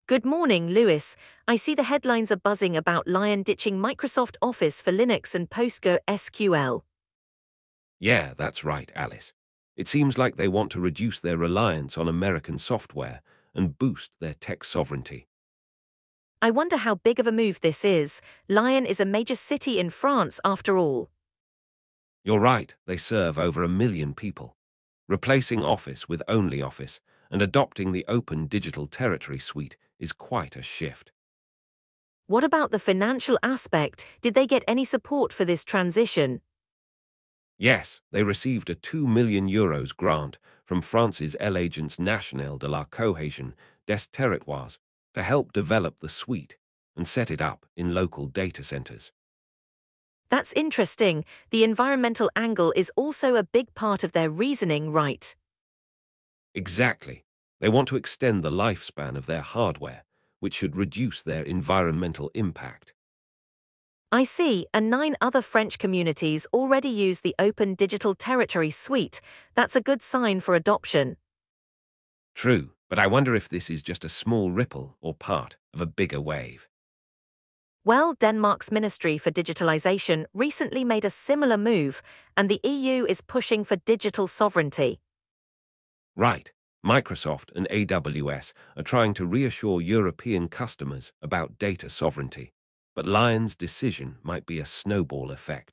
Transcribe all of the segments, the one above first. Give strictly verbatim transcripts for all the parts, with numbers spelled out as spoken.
Good morning, Lewis. I see the headlines are buzzing about Lion ditching Microsoft Office for Linux and PostgreSQL. Yeah, that's right, Alice. It seems like they want to reduce their reliance on American software and boost their tech sovereignty. I wonder how big of a move this is. Lyon is a major city in France, after all. You're right, they serve over a million people. Replacing Office with OnlyOffice and adopting the Open Digital Territory Suite is quite a shift. What about the financial aspect? Did they get any support for this transition? Yes, they received a two million euros grant from France's L'Agence nationale de la cohésion des territoires to help develop the suite and set it up in local data centers. That's interesting. The environmental angle is also a big part of their reasoning, right? Exactly. They want to extend the lifespan of their hardware, which should reduce their environmental impact. I see, and nine other French communities already use the Open Digital Territory Suite. That's a good sign for adoption. True, but I wonder if this is just a small ripple or part of a bigger wave. Well, Denmark's Ministry for Digitalization recently made a similar move, and the E U is pushing for digital sovereignty. Right. Microsoft and A W S are trying to reassure European customers about data sovereignty, but Lion's decision might be a snowball effect.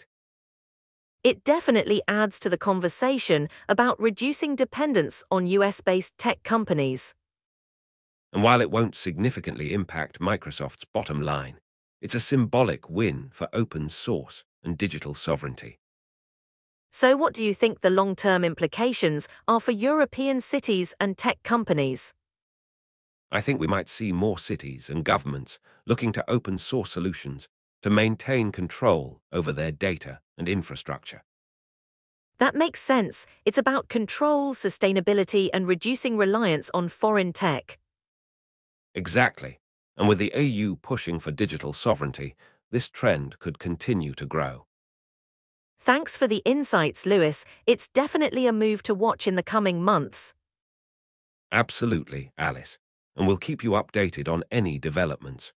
It definitely adds to the conversation about reducing dependence on U S-based tech companies. And while it won't significantly impact Microsoft's bottom line, it's a symbolic win for open source and digital sovereignty. So what do you think the long-term implications are for European cities and tech companies? I think we might see more cities and governments looking to open source solutions to maintain control over their data and infrastructure. That makes sense. It's about control, sustainability, and reducing reliance on foreign tech. Exactly. And with the E U pushing for digital sovereignty, this trend could continue to grow. Thanks for the insights, Lewis. It's definitely a move to watch in the coming months. Absolutely, Alice. And we'll keep you updated on any developments.